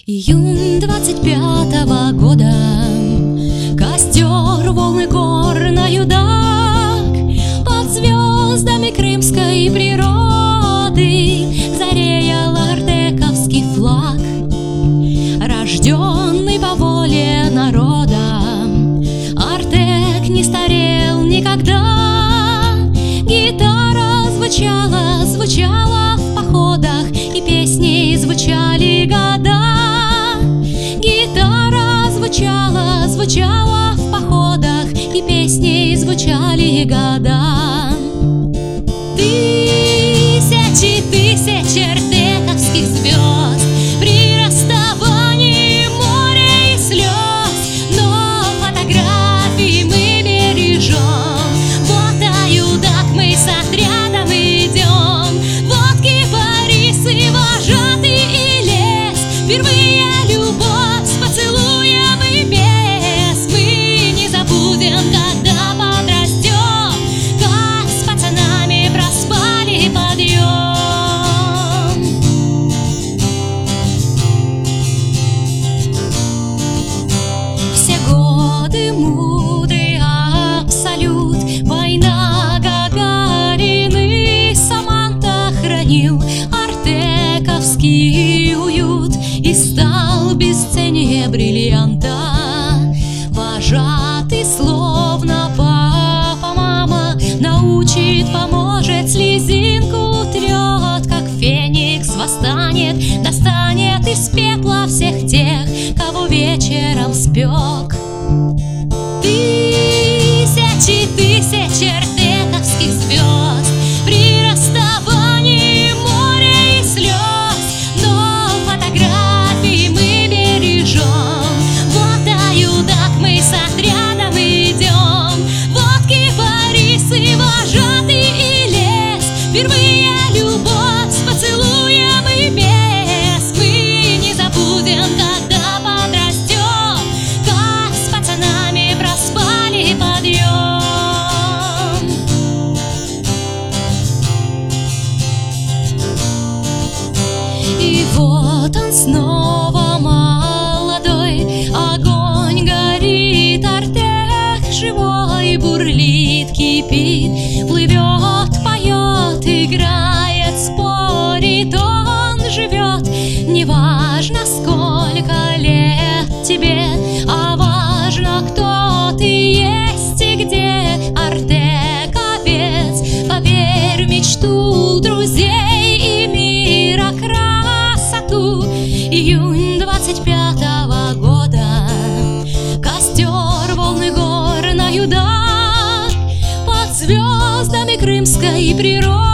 Июнь 25-го года, костер, волны гор на юдак, под звездами крымской природы зареял артековский флаг. Рожденный по воле народа, Артек не старел никогда. Гитара звучала, звучала в походах, и песни звучали года. Гитара звучала, звучала в походах, и песни звучали года. Тысячи, тысячи артековских звезд при расставании моря и слез, но фотографии мы бережем. Вот аюдак мы с отрядом идем, вот кипарисы, вожатый и лес. Впервые любовь с поцелуем и без. Мы не забудем, когда подрастем, как с пацанами проспали подъем. Все годы мудрый абсолют, война Гагарины, Саманта хранил артековский уют и стал бесценнее бриллианта. Вожатый, словно папа, мама, научит, поможет, слезинку утрет, как феникс восстанет, достанет из пепла всех тех, кого вечером спек. Тысячи, тысячи артековских звезд при расставании моря и слез, но фотографии мы бережем. Вот аюдак мы с отрядом идем, вот кипарисы, вожатый и лес. Впервые любовь с поцелуем и без. Мы не забудем, когда подрастем, как с пацанами проспали подъем. И вот он снова молодой, огонь горит, Артек живой, бурлит, кипит, плывет, поет, играет, спорит, он живет. Неважно, сколько лет тебе, а важно, кто ты есть и где. Артековец, поверь в мечту друзей и мира красоту. Июнь 25-го года, костер, волны гор на юдак, под звездами крымской природы